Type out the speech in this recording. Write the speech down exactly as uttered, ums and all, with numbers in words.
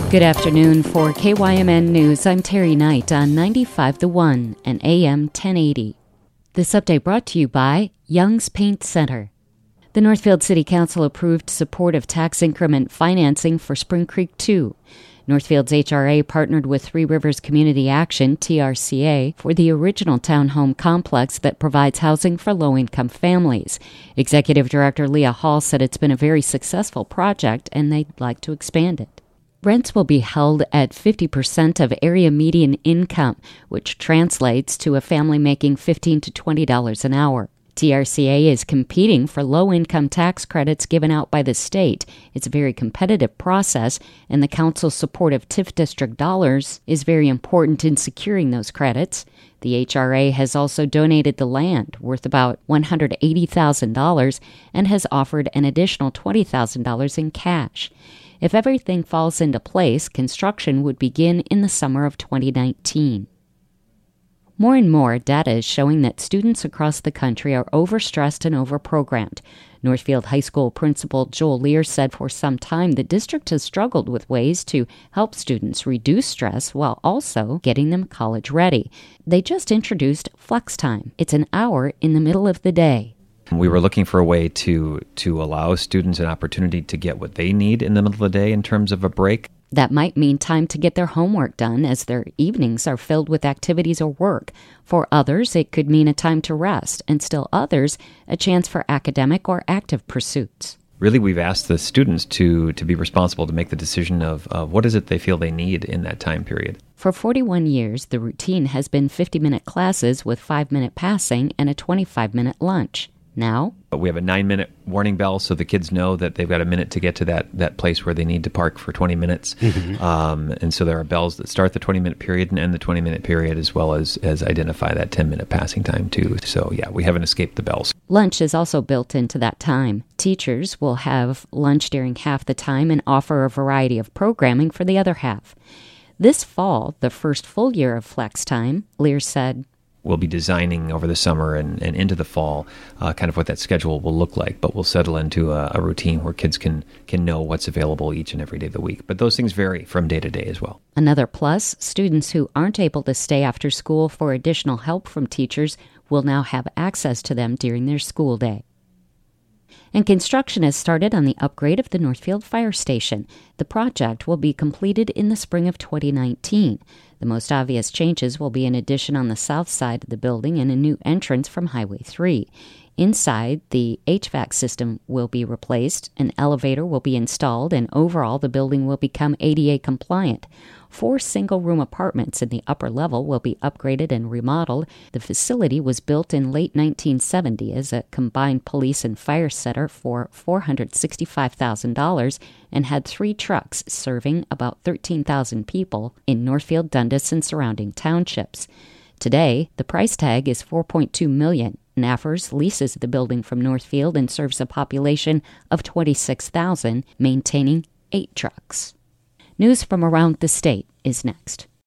Good afternoon. For K Y M N News, I'm Terry Knight on ninety-five The One and A M ten eighty. This update brought to you by Young's Paint Center. The Northfield City Council approved support of tax increment financing for Spring Creek two. Northfield's H R A partnered with Three Rivers Community Action, T R C A, for the original townhome complex that provides housing for low-income families. Executive Director Leah Hall said it's been a very successful project and they'd like to expand it. Rents will be held at fifty percent of area median income, which translates to a family making fifteen to twenty dollars an hour. T R C A is competing for low-income tax credits given out by the state. It's a very competitive process, and the council's support of TIF district dollars is very important in securing those credits. The H R A has also donated the land, worth about one hundred eighty thousand dollars, and has offered an additional twenty thousand dollars in cash. If everything falls into place, construction would begin in the summer of twenty nineteen. More and more data is showing that students across the country are overstressed and overprogrammed. Northfield High School Principal Joel Lear said for some time the district has struggled with ways to help students reduce stress while also getting them college ready. They just introduced Flex Time. It's an hour in the middle of the day. We were looking for a way to to allow students an opportunity to get what they need in the middle of the day in terms of a break. That might mean time to get their homework done as their evenings are filled with activities or work. For others, it could mean a time to rest, and still others, a chance for academic or active pursuits. Really, we've asked the students to to be responsible to make the decision of, of what is it they feel they need in that time period. For forty-one years, the routine has been fifty-minute classes with five-minute passing and a twenty-five-minute lunch. Now, we have a nine-minute warning bell so the kids know that they've got a minute to get to that, that place where they need to park for twenty minutes. Mm-hmm. Um, and so there are bells that start the twenty-minute period and end the twenty-minute period, as well as, as identify that ten-minute passing time, too. So, yeah, we haven't escaped the bells. Lunch is also built into that time. Teachers will have lunch during half the time and offer a variety of programming for the other half. This fall, the first full year of Flex Time, Lear said, we'll be designing over the summer and, and into the fall uh, kind of what that schedule will look like, but we'll settle into a, a routine where kids can, can know what's available each and every day of the week. But those things vary from day to day as well. Another plus, students who aren't able to stay after school for additional help from teachers will now have access to them during their school day. And construction has started on the upgrade of the Northfield Fire Station. The project will be completed in the spring of twenty nineteen. The most obvious changes will be an addition on the south side of the building and a new entrance from Highway three. Inside, the H V A C system will be replaced, an elevator will be installed, and overall the building will become A D A compliant. Four single-room apartments in the upper level will be upgraded and remodeled. The facility was built in late nineteen seventy as a combined police and fire center for four hundred sixty-five thousand dollars and had three trucks serving about thirteen thousand people in Northfield, Dundas, and surrounding townships. Today, the price tag is four point two million dollars. NAFERS leases the building from Northfield and serves a population of twenty-six thousand, maintaining eight trucks. News from around the state is next.